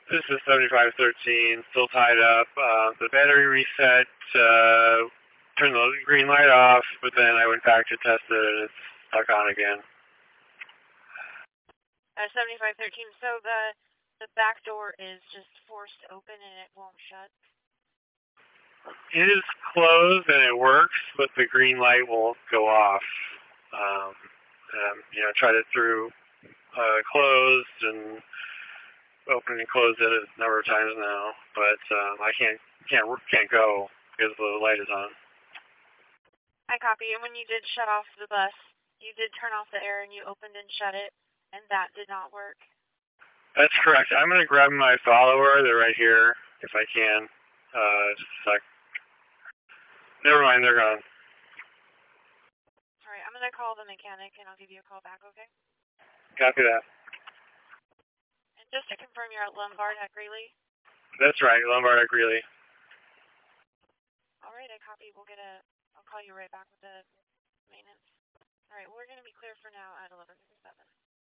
This is 7513, still tied up. The battery reset, turned the green light off, but then I went back to test it and it's stuck on again. 7513, so the back door is just forced open and it won't shut? It is closed and it works, but the green light won't go off. Tried it through closed and opened and closed it a number of times now, but I can't go because the light is on. I copy. And when you did shut off the bus, you did turn off the air and you opened and shut it, and that did not work? That's correct. I'm going to grab my follower. They're right here, if I can. Just a sec. Never mind, they're gone. All right, I'm going to call the mechanic, and I'll give you a call back, okay? Copy that. And just to confirm, you're at Lombard at Greeley? That's right, Lombard at Greeley. All right, I copy. I'll call you right back with the maintenance. All right, we're going to be clear for now at 11:57.